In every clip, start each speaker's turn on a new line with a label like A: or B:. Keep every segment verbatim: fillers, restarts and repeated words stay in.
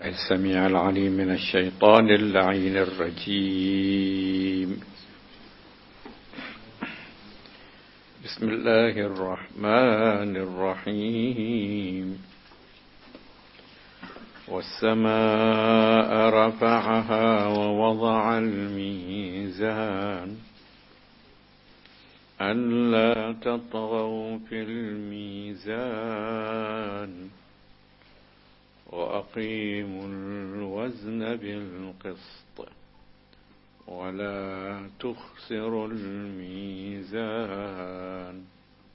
A: السميع العليم من الشيطان اللعين الرجيم. بسم الله الرحمن الرحيم. والسماء رفعها ووضع الميزان ألا تطغوا في الميزان وأقيموا الوزن بالقسط ولا تخسروا الميزان.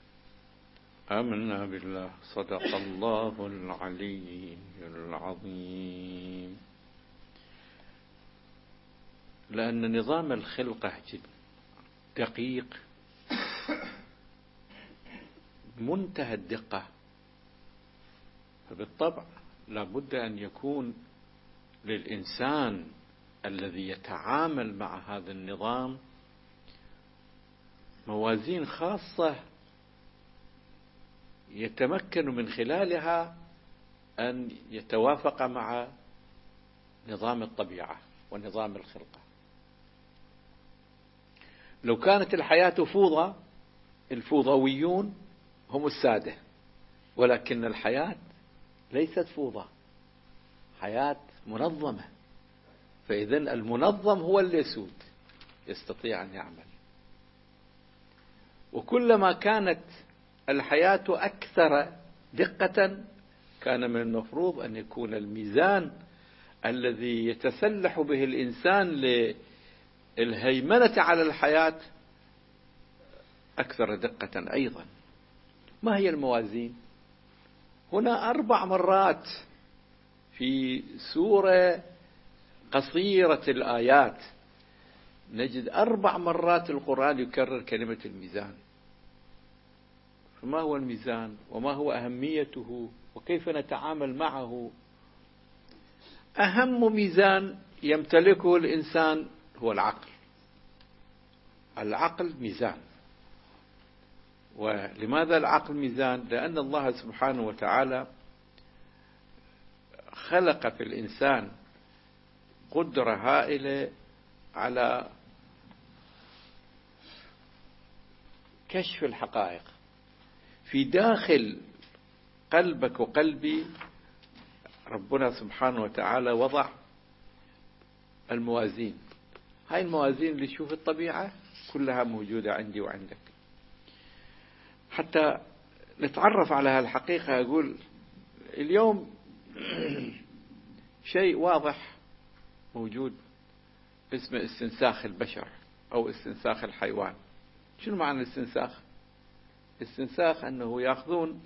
A: آمنا بالله. صدق الله العلي العظيم. لأن نظام الخلقة جد دقيق منتهى الدقة، فبالطبع لا بد أن يكون للإنسان الذي يتعامل مع هذا النظام موازين خاصة يتمكن من خلالها أن يتوافق مع نظام الطبيعة ونظام الخلقة. لو كانت الحياة فوضى، الفوضويون هم السادة، ولكن الحياة ليست فوضى، حياة منظمة، فإذا المنظم هو اللي يسود، يستطيع أن يعمل. وكلما كانت الحياة أكثر دقة كان من المفروض أن يكون الميزان الذي يتسلح به الإنسان للهيمنة على الحياة أكثر دقة أيضا. ما هي الموازين؟ هنا أربع مرات في سورة قصيرة الآيات نجد أربع مرات القرآن يكرر كلمة الميزان. فما هو الميزان وما هو أهميته وكيف نتعامل معه؟ أهم ميزان يمتلكه الإنسان هو العقل. العقل ميزان. ولماذا العقل ميزان؟ لأن الله سبحانه وتعالى خلق في الإنسان قدرة هائلة على كشف الحقائق. في داخل قلبك وقلبي ربنا سبحانه وتعالى وضع الموازين. هاي الموازين اللي تشوف الطبيعة كلها موجودة عندي وعندك. حتى نتعرف على هالحقيقة أقول اليوم شيء واضح موجود اسمه استنساخ البشر أو استنساخ الحيوان. شنو معنى الاستنساخ؟ الاستنساخ أنه يأخذون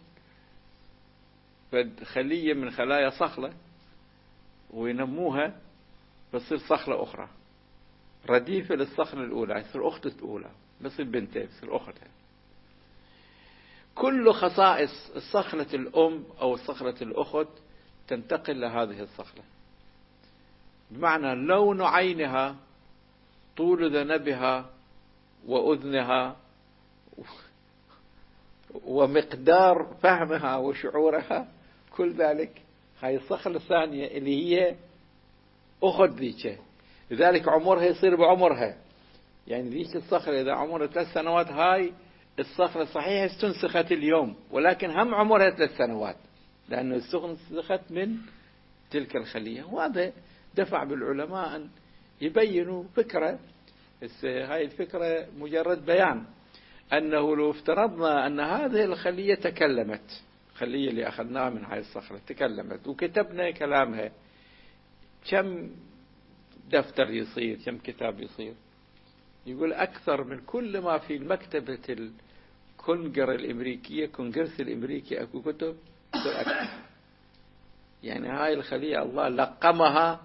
A: خلية من خلايا صخلة وينموها بتصير صخلة أخرى رديفة للصخلة الأولى، يصير أخت الأولى، بتصير بنتين، بتصير أختها. كل خصائص الصخلة الأم أو الصخلة الأخت تنتقل لهذه الصخلة، بمعنى لون عينها، طول ذنبها وأذنها ومقدار فهمها وشعورها، كل ذلك هاي الصخلة الثانية اللي هي أخت ذيك، لذلك عمرها يصير بعمرها. يعني ذيك الصخلة إذا عمرها ثلاث سنوات، هاي الصخرة صحيح استنسخت اليوم ولكن هم عمرها ثلاث سنوات لأنه استنسخت من تلك الخلية. وهذا دفع بالعلماء أن يبينوا فكرة. هاي الفكرة مجرد بيان أنه لو افترضنا أن هذه الخلية تكلمت، الخلية اللي أخذناها من هاي الصخرة تكلمت وكتبنا كلامها، كم دفتر يصير، كم كتاب يصير؟ يقول أكثر من كل ما في المكتبة الكونجر الأمريكية، كونجرس الأمريكي أكو كتب أكثر. يعني هاي الخلية الله لقمها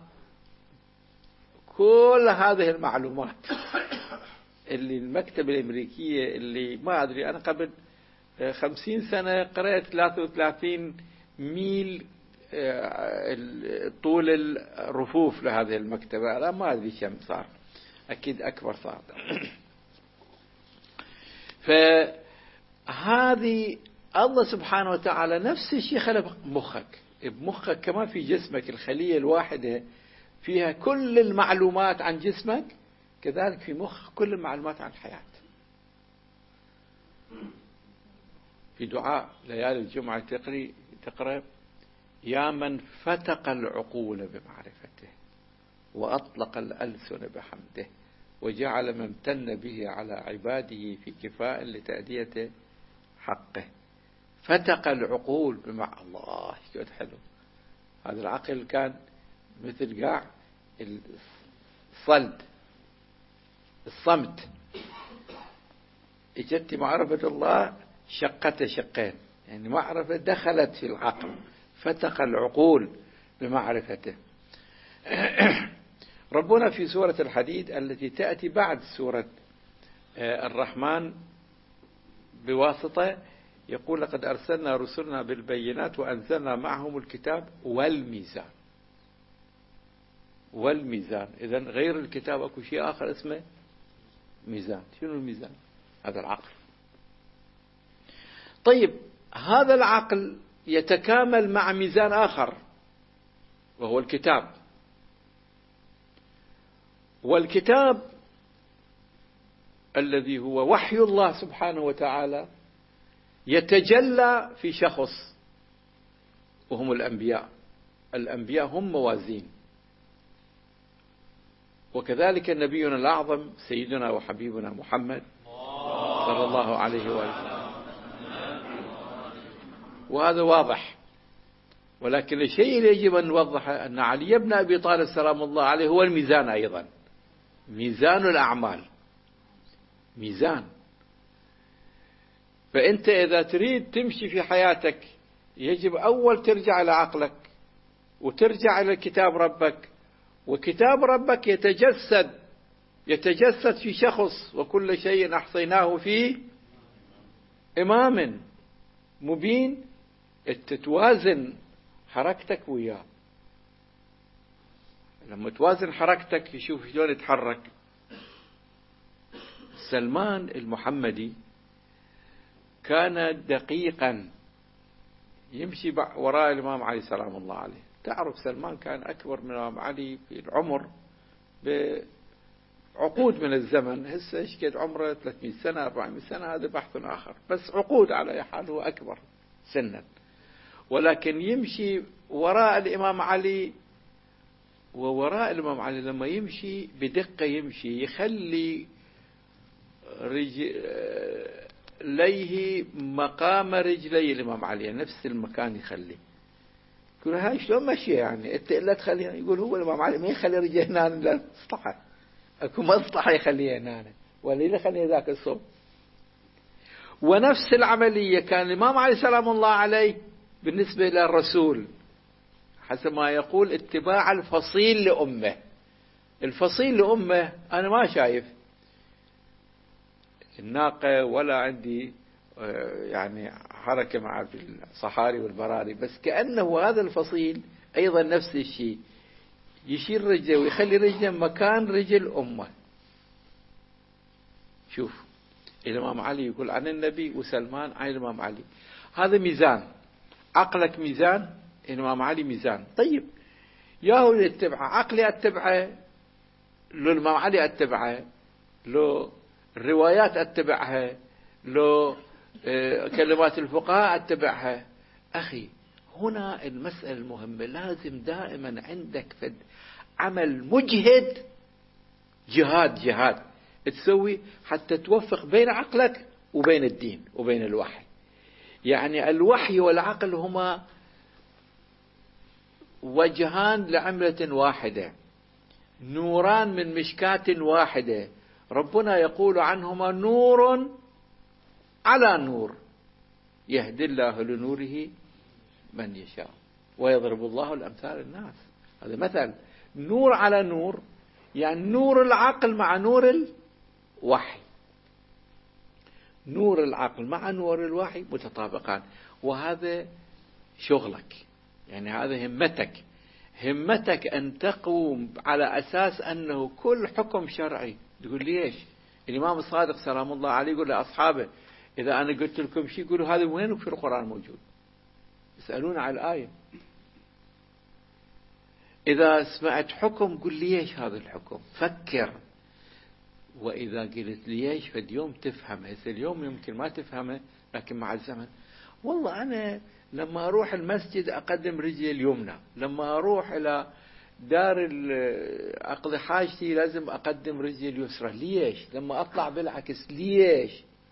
A: كل هذه المعلومات اللي المكتبة الأمريكية اللي ما أدري أنا قبل خمسين سنة قرأت ثلاثة وثلاثين ميل طول الرفوف لهذه المكتبة. أنا ما أدري كم صار، أكيد أكبر صار. فهذه الله سبحانه وتعالى نفس الشيء خلق مخك. بمخك كما في جسمك الخلية الواحدة فيها كل المعلومات عن جسمك، كذلك في مخ كل المعلومات عن الحياة. في دعاء ليالي الجمعة تقري تقرأ: يا من فتق العقول بمعرفته وأطلق الألسن بحمده وجعل ما امتن به على عباده في كفاء لتأدية حقه. فتق العقول بمع الله، شو حلو هذا العقل، كان مثل قاع الصلد الصمت، اجت معرفة الله شقته شقين، يعني معرفة دخلت في العقل، فتق العقول بمعرفته. ربنا في سورة الحديد التي تأتي بعد سورة الرحمن بواسطة يقول: لقد أرسلنا رسلنا بالبينات وأنزلنا معهم الكتاب والميزان. والميزان، إذن غير الكتاب أكو شيء آخر اسمه ميزان. شنو الميزان؟ هذا العقل. طيب هذا العقل يتكامل مع ميزان آخر وهو الكتاب. والكتاب الذي هو وحي الله سبحانه وتعالى يتجلى في شخص وهم الأنبياء. الأنبياء هم موازين، وكذلك نبينا الأعظم سيدنا وحبيبنا محمد صلى الله عليه وآله، وهذا واضح. ولكن الشيء اللي يجب أن نوضحه أن علي بن أبي طالب سلام الله عليه هو الميزان أيضا، ميزان الأعمال، ميزان. فأنت إذا تريد تمشي في حياتك يجب أول ترجع إلى عقلك وترجع إلى كتاب ربك، وكتاب ربك يتجسد يتجسد في شخص: وكل شيء أحصيناه في إمام مبين. تتوازن حركتك وياه، لما توازن حركتك يشوف شلون يتحرك. سلمان المحمدي كان دقيقا يمشي وراء الإمام علي سلام الله عليه. تعرف سلمان كان أكبر من الإمام علي في العمر بعقود من الزمن. هسه ايش قد عمره؟ ثلاثمئة سنة أربعمئة سنة، هذا بحث آخر، بس عقود على أي حال هو أكبر سنا. ولكن يمشي وراء الإمام علي، ووراء الإمام علي لما يمشي بدقة يمشي يخلي رجليه مقام رجلي الإمام علي، نفس المكان يخلي. يقول هاي شلون ماشية يعني؟ انت لا تخليها. يقول هو الإمام علي ما يخلي رجله هنا، لا مصلحة، اكو مصلحة يخليها هنا ولا يخليها ذاك الصوب. ونفس العملية كان الإمام علي سلام الله عليه بالنسبة إلى الرسول حسب ما يقول اتباع الفصيل لأمه. الفصيل لأمه أنا ما شايف الناقة ولا عندي يعني حركة مع الصحاري والبراري، بس كأنه هذا الفصيل أيضا نفس الشيء، يشيل رجله ويخلي رجله مكان رجل أمه. شوف الإمام علي يقول عن النبي وسلمان عن الإمام علي. هذا ميزان، عقلك ميزان، الإمام علي ميزان. طيب ياهو اللي اتبعه، عقلي اتبعه، لو الإمام علي اتبعه، لو الروايات اتبعها، لو كلمات الفقهاء اتبعها. أخي هنا المسألة المهمة، لازم دائما عندك فد عمل مجهد، جهاد جهاد تسوي حتى توفق بين عقلك وبين الدين وبين الوحي. يعني الوحي والعقل هما وجهان لعملة واحدة، نوران من مشكاة واحدة. ربنا يقول عنهما نور على نور يهدي الله لنوره من يشاء ويضرب الله الأمثال للناس. هذا مثل نور على نور، يعني نور العقل مع نور الوحي، نور العقل مع نور الوحي متطابقان. وهذا شغلك، يعني هذا همتك، همتك أن تقوم على أساس أنه كل حكم شرعي. تقول ليش؟ الإمام الصادق سلام الله عليه يقول لأصحابه إذا أنا قلت لكم شيء قولوا هذا وين في القرآن موجود؟ يسألون على الآية. إذا سمعت حكم قل لي ايش هذا الحكم، فكر. وإذا قلت لي ايش فد يوم تفهمه. هسه اليوم يمكن ما تفهمه، لكن مع الزمن والله أنا لما أروح المسجد أقدم رجلي اليمنى، لما أروح إلى دار أقضي حاجتي لازم أقدم رجلي اليسرى. ليش؟ لما أطلع بالعكس ليش؟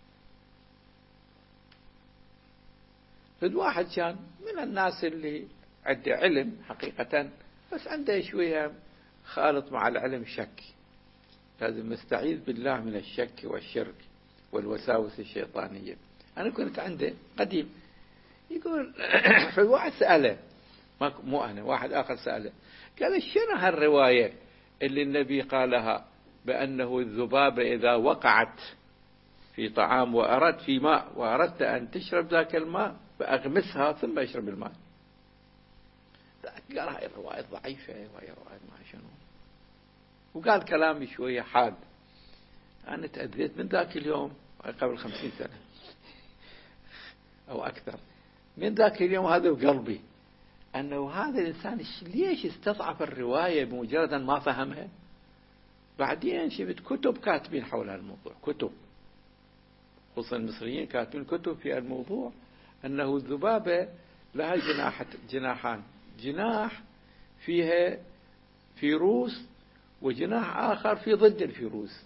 A: فد واحد كان من الناس اللي عنده علم حقيقة، بس عنده شوية خالط مع العلم شك، لازم نستعيذ بالله من الشك والشرك والوساوس الشيطانية. أنا كنت عنده قديم يقول فالواحد سأله، مو أنا، واحد آخر سأله، قال شنو هالرواية اللي النبي قالها بأنه الذبابة إذا وقعت في طعام وأردت في ماء وأردت أن تشرب ذاك الماء فأغمسها ثم اشرب الماء. قال هاي الرواية ضعيفة وهي رواية ما شنو، وقال كلامي شوية حاد. أنا تأذيت من ذاك اليوم قبل خمسين سنة أو أكثر. من ذاك اليوم هذا بقلبي أنه هذا الإنسان ليش استضعف الرواية بمجرد أن ما فهمها. بعدين شفت كتب كاتبين حول هالموضوع، كتب خصوصا المصريين كاتبين كتب في الموضوع، أنه الذبابة لها جناح جناحان، جناح فيها فيروس وجناح آخر في ضد الفيروس.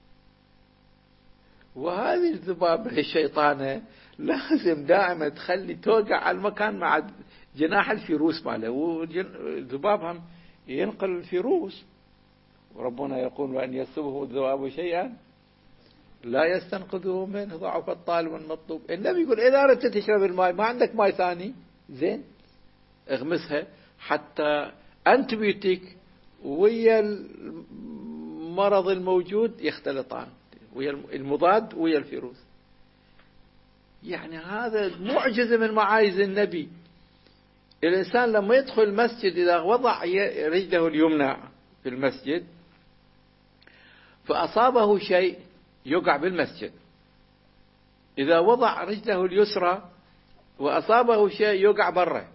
A: وهذه الذبابة الشيطانة لازم دائما تخلي توقع على المكان مع جناح الفيروس ماله، والذباب هم ينقل الفيروس، وربنا يقول وأن يسبه الذباب شيئا لا يستنقذه منه ضعف الطالب والمطلوب. النبي يقول إذا أردت تشرب الماء ما عندك ماء ثاني زين اغمسها حتى أنتبيوتيك ويا المرض الموجود يختلطان، ويا المضاد ويا الفيروس. يعني هذا معجزة من معاجز النبي. الإنسان لما يدخل المسجد إذا وضع رجله اليمنى في المسجد فأصابه شيء يقع بالمسجد، إذا وضع رجله اليسرى وأصابه شيء يقع برا.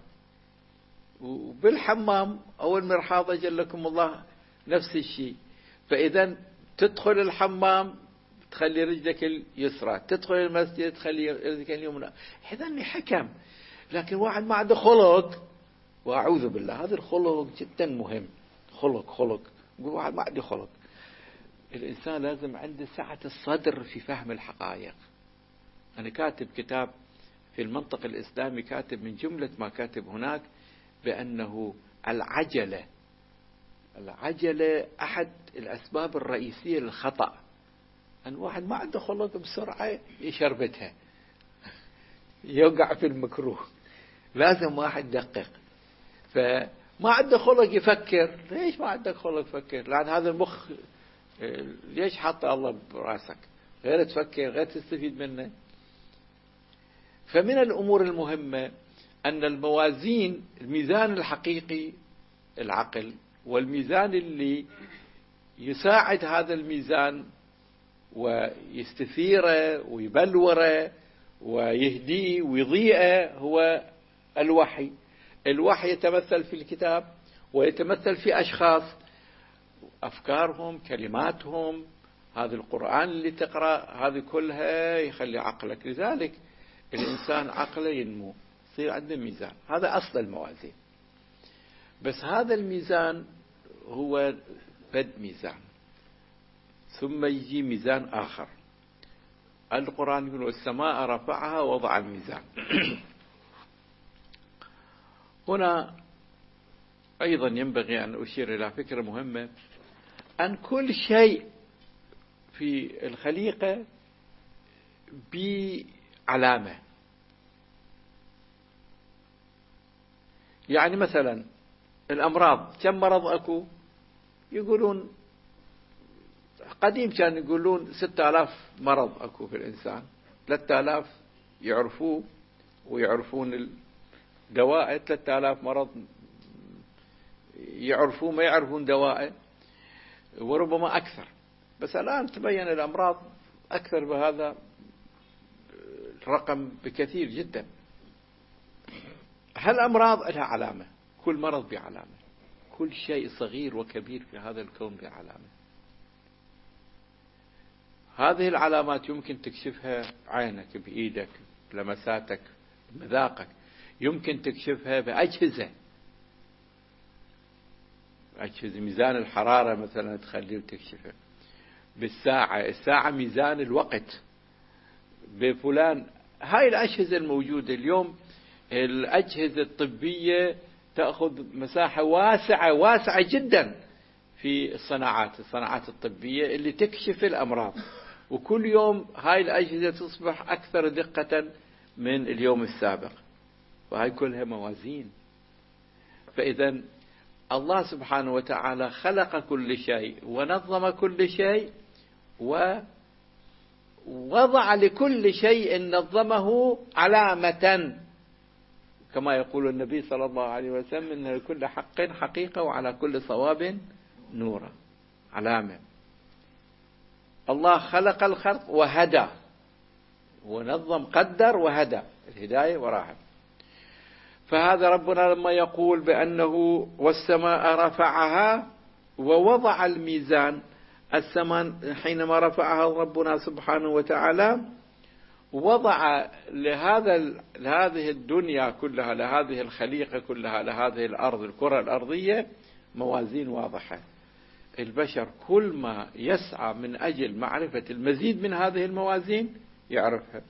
A: وبالحمام أو المرحاض أجلكم الله نفس الشيء. فإذا تدخل الحمام تخلي رجلك اليسرى، تدخل المسجد تخلي رجلك اليمنى. إذن حكم. لكن واحد ما عنده خلق، وأعوذ بالله هذا الخلق جدا مهم، خلق خلق يقول واحد ما عنده خلق. الإنسان لازم عنده سعة الصدر في فهم الحقائق. أنا كاتب كتاب في المنطق الإسلامي، كاتب من جملة ما كاتب هناك بأنه العجلة العجلة أحد الأسباب الرئيسية للخطأ. أن واحد ما عنده خلق بسرعة يشربتها يوقع في المكروه. لازم واحد يدقق. فما عنده خلق يفكر. ليش ما عندك خلق تفكر؟ لأن هذا المخ ليش حاطه الله براسك؟ غير تفكر غير تستفيد منه. فمن الأمور المهمة أن الموازين، الميزان الحقيقي العقل، والميزان اللي يساعد هذا الميزان ويستثيره ويبلوره ويهديه ويضيئه هو الوحي. الوحي يتمثل في الكتاب ويتمثل في أشخاص، أفكارهم، كلماتهم. هذا القرآن اللي تقرأ هذه كلها يخلي عقلك. لذلك الإنسان عقله ينمو، يصير عنده ميزان. هذا أصل الموازين. بس هذا الميزان هو بد ميزان، ثم يجي ميزان آخر. القرآن يقول والسماء رفعها ووضع الميزان. هنا أيضا ينبغي أن أشير إلى فكرة مهمة، أن كل شيء في الخليقة بعلامة. يعني مثلا الأمراض، كم مرض أكو؟ يقولون قديم كان يقولون ستة آلاف مرض أكو في الإنسان، ثلاثة آلاف يعرفوه ويعرفون الدواء، ثلاثة آلاف مرض يعرفوه ما يعرفون دواء، وربما أكثر. بس الآن تبين الأمراض أكثر بهذا الرقم بكثير جدا. هالأمراض لها علامة، كل مرض بعلامة، كل شيء صغير وكبير في هذا الكون بعلامة. هذه العلامات يمكن تكشفها عينك بإيدك، بلمساتك، بمذاقك، يمكن تكشفها بأجهزة، أجهزة ميزان الحرارة مثلا تخليه وتكشفه، بالساعة، الساعة ميزان الوقت، بفلان. هاي الأجهزة الموجودة اليوم، الأجهزة الطبية تأخذ مساحة واسعة واسعة جدا في الصناعات الصناعات الطبية اللي تكشف الأمراض، وكل يوم هاي الأجهزة تصبح أكثر دقة من اليوم السابق، وهاي كلها موازين. فإذا الله سبحانه وتعالى خلق كل شيء ونظم كل شيء، ووضع لكل شيء نظمه علامة، كما يقول النبي صلى الله عليه وسلم إن لكل حق حقيقة وعلى كل صواب نورا، علامة. الله خلق الخلق وهدى ونظم، قدر وهدى، الهداية وراها. فهذا ربنا لما يقول بأنه والسماء رفعها ووضع الميزان، السماء حينما رفعها ربنا سبحانه وتعالى وضع لهذا لهذه الدنيا كلها، لهذه الخليقة كلها، لهذه الأرض، الكرة الأرضية، موازين واضحة. البشر كل ما يسعى من أجل معرفة المزيد من هذه الموازين يعرفها.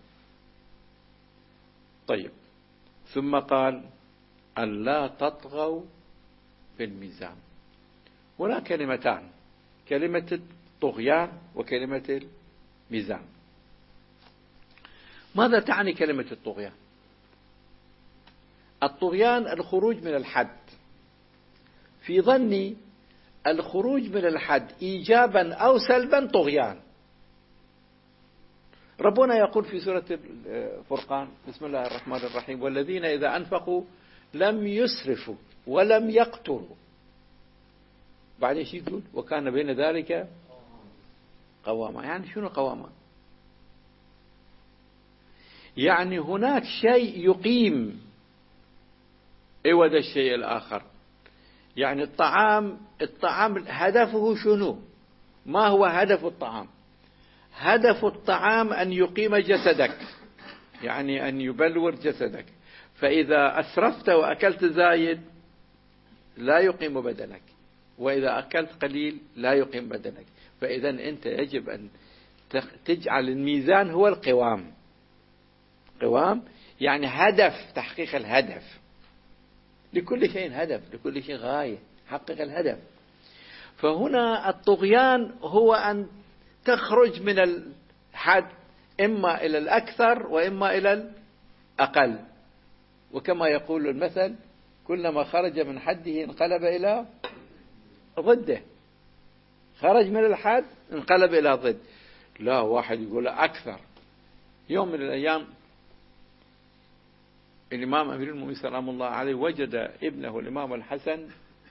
A: طيب، ثم قال ألا تطغوا في الميزان. هنا كلمتان، كلمة الطغيان وكلمة الميزان. ماذا تعني كلمة الطغيان؟ الطغيان الخروج من الحد. في ظني الخروج من الحد إيجابا أو سلبا طغيان. ربنا يقول في سورة الفرقان بسم الله الرحمن الرحيم والذين إذا أنفقوا لم يسرفوا ولم يقتروا. بعدين شو يقول؟ وكان بين ذلك قواما. يعني شنو قواما؟ يعني هناك شيء يقيم عوض الشيء الآخر. يعني الطعام الطعام هدفه شنو؟ ما هو هدف الطعام؟ هدف الطعام أن يقيم جسدك، يعني أن يبلور جسدك. فإذا أسرفت وأكلت زايد لا يقيم بدنك، وإذا أكلت قليل لا يقيم بدنك. فإذا أنت يجب أن تجعل الميزان هو القوام. قوام يعني هدف، تحقيق الهدف. لكل شيء هدف، لكل شيء غاية، حقق الهدف. فهنا الطغيان هو أن تخرج من الحد إما إلى الأكثر وإما إلى الأقل. وكما يقول المثل كلما خرج من حده انقلب إلى ضده. خرج من الحد انقلب إلى ضد. لا، واحد يقول أكثر. يوم من الأيام الإمام أمير المؤمنين سلام الله عليه وجد ابنه الإمام الحسن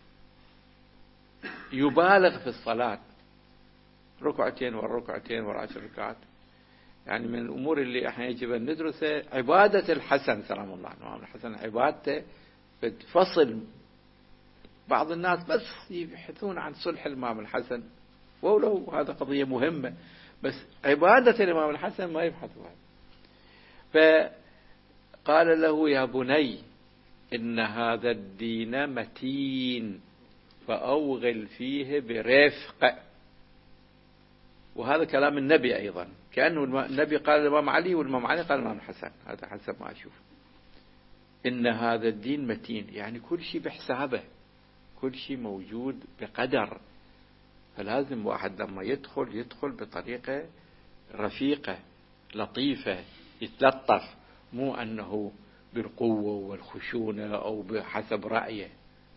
A: يبالغ في الصلاة، ركعتين والركعتين والعشر ركعات. يعني من الأمور اللي احنا يجب أن ندرسها عبادة الحسن سلام الله عليه. الإمام الحسن عبادته بتفصل. بعض الناس بس يبحثون عن صلح الإمام الحسن، ولو هذا قضية مهمة، بس عبادة الإمام الحسن ما يبحثوها. فقال له يا بني إن هذا الدين متين فأوغل فيه برفق. وهذا كلام النبي أيضا، كأنه النبي قال الإمام علي والإمام علي قال الإمام الحسن. هذا حسب ما أشوف. إن هذا الدين متين، يعني كل شيء بحسابه، كل شيء موجود بقدر. فلازم واحد لما يدخل يدخل بطريقة رفيقة لطيفة، يتلطف، مو أنه بالقوة والخشونة أو بحسب رأيه.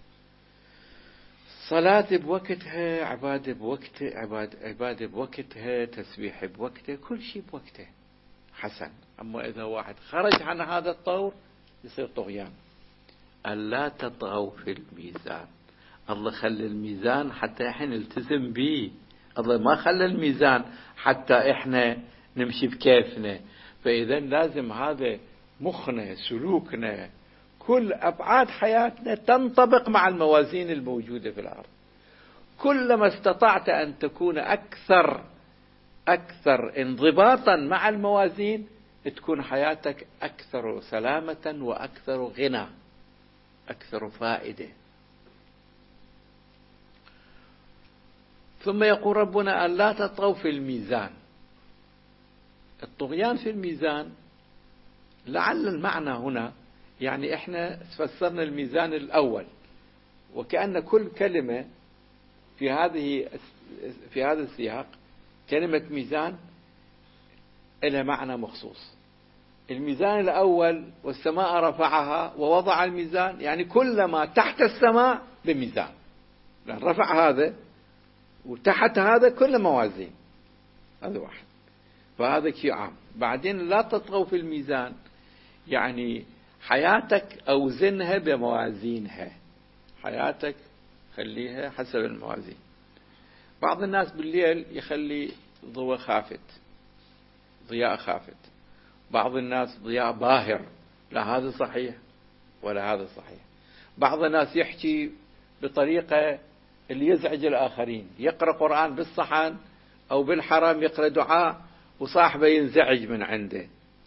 A: صلاة بوقتها، عبادة بوقتها، عبادة, عبادة بوقتها، تسبيح بوقته، كل شيء بوقته حسن. أما إذا واحد خرج عن هذا الطور يصير طغيان. ألا تطغوا في الميزان. الله خلى الميزان حتى احنا نلتزم به. الله ما خلى الميزان حتى احنا نمشي بكيفنا. فإذا لازم هذا مخنا، سلوكنا، كل أبعاد حياتنا تنطبق مع الموازين الموجودة في الأرض. كلما استطعت أن تكون أكثر أكثر انضباطا مع الموازين تكون حياتك أكثر سلامة وأكثر غنى، أكثر فائدة. ثم يقول ربنا أن لا تطغوا في الميزان. الطغيان في الميزان لعل المعنى هنا يعني إحنا فسرنا الميزان الأول، وكأن كل كلمة في هذه في هذا السياق كلمة ميزان لها معنى مخصوص. الميزان الأول والسماء رفعها ووضع الميزان، يعني كل ما تحت السماء بميزان، لأن رفع هذا وتحت هذا كل موازين، هذا واحد، فهذا شيء عام. بعدين لا تطغوا في الميزان، يعني حياتك أوزنها بموازينها، حياتك خليها حسب الموازين. بعض الناس بالليل يخلي ضوء خافت، ضياء خافت، بعض الناس ضياء باهر، لا هذا صحيح ولا هذا صحيح. بعض الناس يحكي بطريقة اللي يزعج الآخرين، يقرأ قرآن بالصحن أو بالحرم، يقرأ دعاء وصاحبه ينزعج من عنده.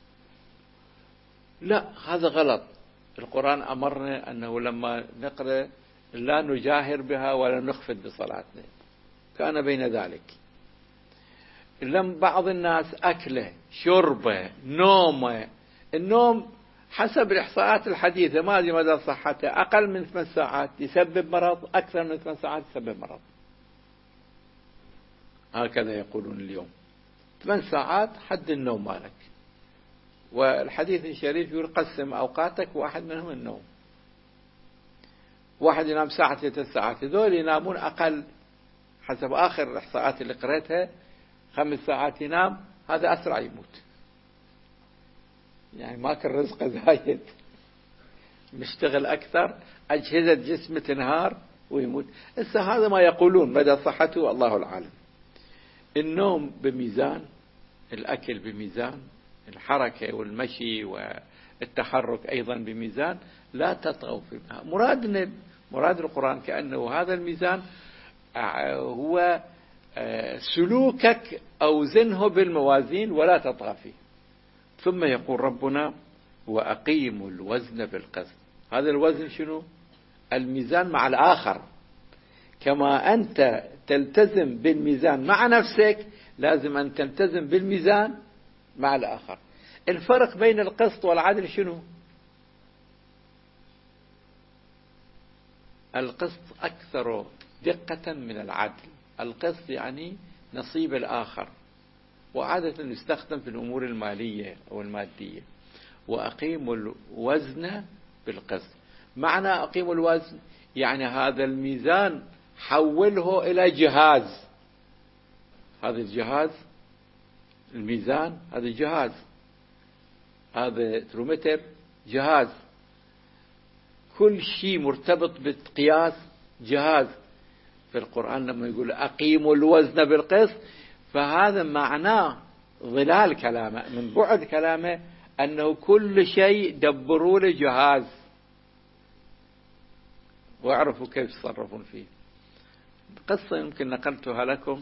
A: لا، هذا غلط. القرآن أمرنا أنه لما نقرأ لا نجاهر بها ولا نخفت بصلاتنا، كان بين ذلك. لم بعض الناس أكله شربه نومه، النوم حسب الإحصاءات الحديثة ما أدري مدى صحته أقل من ثمان ساعات يسبب مرض، أكثر من ثمان ساعات يسبب مرض، هكذا يقولون اليوم. ثمان ساعات حد النوم مالك، والحديث الشريف يقول قسم أوقاتك، واحد منهم النوم. واحد ينام ساعة ثلاث ساعات، هذول ينامون أقل حسب آخر الإحصاءات اللي قرأتها خمس ساعات ينام، هذا أسرع يموت، يعني ماكل رزقه زايد، مشتغل أكثر، أجهزة جسمه تنهار ويموت. إسا هذا ما يقولون مدى صحته الله العالم. النوم بميزان، الأكل بميزان، الحركة والمشي والتحرك أيضا بميزان، لا تطغوا في مرادنا. مراد القرآن كأنه هذا الميزان هو سلوكك أوزنه بالموازين ولا تطغى فيه. ثم يقول ربنا وأقيموا الوزن بالقسط. هذا الوزن شنو؟ الميزان مع الآخر. كما أنت تلتزم بالميزان مع نفسك لازم أن تلتزم بالميزان مع الآخر. الفرق بين القسط والعدل شنو؟ القسط أكثر دقة من العدل. القسط يعني نصيب الآخر، وعادة يستخدم في الأمور المالية أو المادية. وأقيموا الوزن بالقسط، معنى أقيموا الوزن يعني هذا الميزان حوله إلى جهاز. هذا الجهاز الميزان، هذا جهاز، هذا ترومتر جهاز، كل شيء مرتبط بالقياس جهاز. في القرآن لما يقول أقيموا الوزن بالقسط، فهذا معناه ظلال كلامه، من بعد كلامه أنه كل شيء دبروا له جهاز واعرفوا كيف تصرفون فيه. قصة يمكن نقلتها لكم.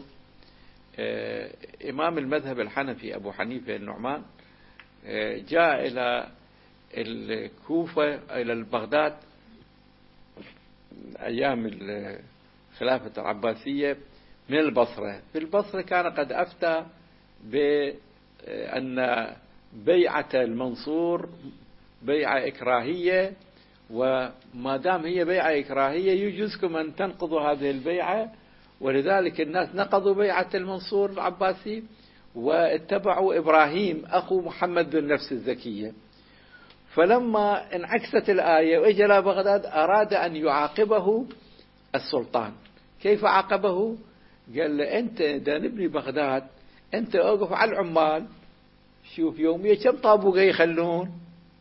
A: إمام المذهب الحنفي أبو حنيفة النعمان جاء إلى الكوفة إلى بغداد أيام الخلافة العباسية من البصرة. في البصرة كان قد أفتى بأن بيعة المنصور بيعة إكراهية، وما دام هي بيعة إكراهية يجوزكم أن تنقضوا هذه البيعة. ولذلك الناس نقضوا بيعة المنصور العباسي واتبعوا إبراهيم أخو محمد بن نفس الزكية. فلما انعكست الآية وإجى إلى بغداد أراد أن يعاقبه السلطان. كيف عاقبه؟ قال له أنت دا نبني بغداد، أنت أوقف على العمال، شوف يوميا كم طابوقة يخلون.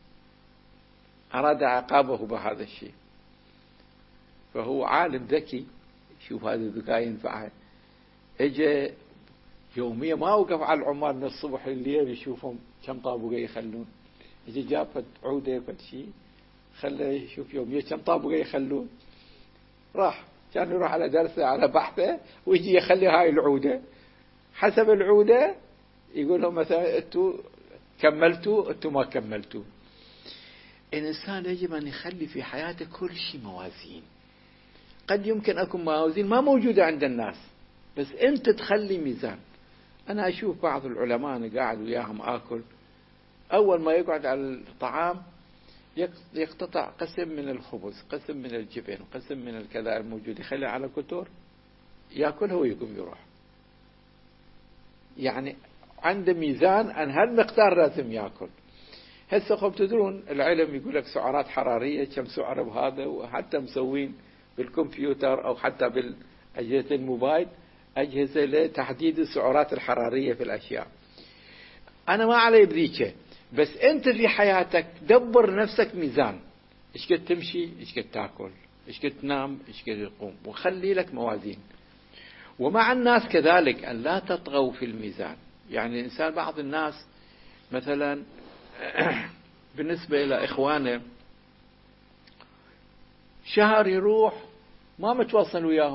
A: أراد عقابه بهذا الشيء. فهو عالم ذكي، شوف هذا الذكاء ينفعه، اجى يوميا ما وقف على العمال من الصبح لليل يشوفهم كم طابوقة يخلون، اجى جاب عودة فد شيء خله يشوف يومية كم طابقة يخلون. راح كان يروح على درسه على بحثه ويجي يخلي هاي العودة، حسب العودة يقول لهم مثلا انتوا كملتوا انتوا ما كملتوا. الإنسان يجب أن يخلي في حياته كل شيء موازين. قد يمكن أكون موازين ما موجودة عند الناس، بس أنت تخلي ميزان. أنا أشوف بعض العلماء أنا قاعد وياهم آكل، أول ما يقعد على الطعام يقتطع قسم من الخبز، قسم من الجبن، قسم من الكذا الموجود، يخليه على كتور يأكله ويقوم يروح. يعني عنده ميزان أن هالمقدار لازم يأكل. هسه خب تدرون العلم يقول لك سعرات حرارية كم سعر بهذا، وحتى مسوين بالكمبيوتر أو حتى بالأجهزة الموبايل أجهزة لتحديد السعرات الحرارية في الأشياء. أنا ما علي بذيك، بس أنت في حياتك دبر نفسك ميزان، إيش قد تمشي، إيش قد تأكل، إيش قد تنام، إيش قد تقوم، وخلي لك موازين. ومع الناس كذلك أن لا تطغوا في الميزان. يعني الإنسان بعض الناس مثلا بالنسبة إلى إخوانه شهر يروح ما متواصل وياهم،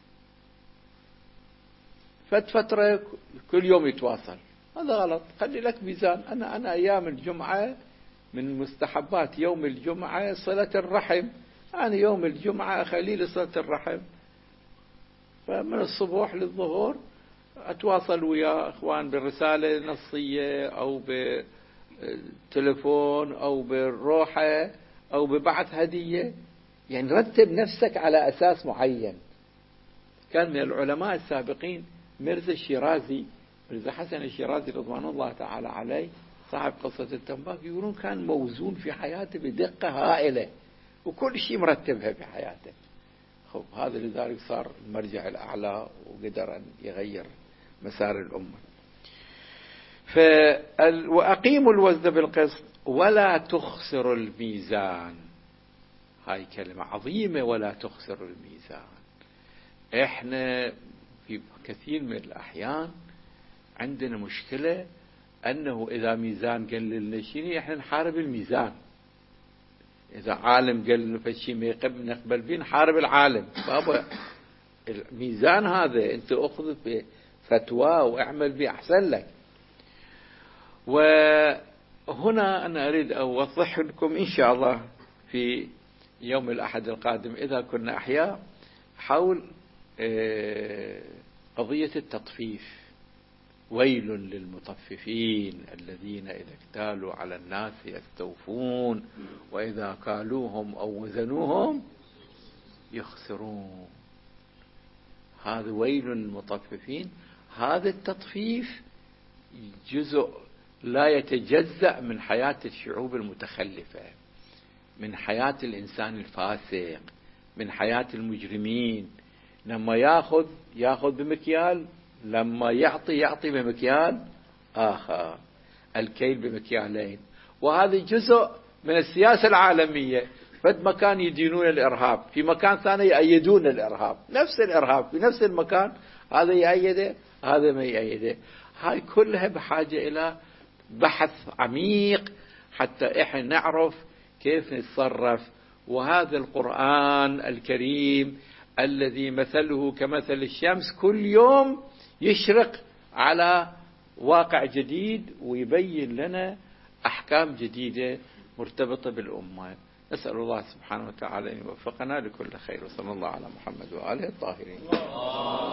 A: فترة كل يوم يتواصل، هذا غلط. خلي لك ميزان. أنا أنا أيام الجمعة من مستحبات يوم الجمعة صلة الرحم. أنا يوم الجمعة أخلي لي صلة الرحم، فمن الصبح للظهر أتواصل ويا إخوان بالرسالة نصية أو بالتلفون أو بالروحة أو ببعث هدية. يعني رتب نفسك على أساس معين. كان من العلماء السابقين مرزا الشيرازي، مرزا حسن الشيرازي رضوان الله تعالى عليه صاحب قصة التنباك، يقولون كان موزون في حياته بدقة هائلة وكل شيء مرتبها في حياته. خب هذا لذلك صار المرجع الأعلى وقدر أن يغير مسار الأمة. فال... وأقيموا الوزن بالقسط ولا تخسر الميزان. هاي كلمة عظيمة، ولا تخسر الميزان. احنا في كثير من الأحيان عندنا مشكلة أنه إذا ميزان قال لنا شيء احنا نحارب الميزان. إذا عالم قال لنا فشي ما يقبل نقبل بيه نحارب العالم. بابا الميزان هذا أنت أخذ بفتوى واعمل به أحسن لك. وهنا أنا أريد أوضح لكم إن شاء الله في يوم الأحد القادم إذا كنا أحياء حول قضية التطفيف. ويل للمطففين الذين إذا اكتالوا على الناس يستوفون وإذا كالوهم أو وزنوهم يخسرون. هذا ويل للمطففين. هذا التطفيف جزء لا يتجزأ من حياة الشعوب المتخلفة، من حياة الإنسان الفاسق، من حياة المجرمين. لما يأخذ يأخذ بمكيال، لما يعطي يعطي بمكيال آخر، الكيل بمكيالين. وهذا جزء من السياسة العالمية. فد مكان يدينون الإرهاب، في مكان ثاني يأيدون الإرهاب. نفس الإرهاب في نفس المكان، هذا يأيده هذا ما يأيده. هاي كلها بحاجة إلى بحث عميق حتى إحنا نعرف كيف نتصرف. وهذا القرآن الكريم الذي مثله كمثل الشمس كل يوم يشرق على واقع جديد ويبين لنا أحكام جديدة مرتبطة بالأمة. نسأل الله سبحانه وتعالى أن يوفقنا لكل خير، وصلى الله على محمد وآله الطاهرين.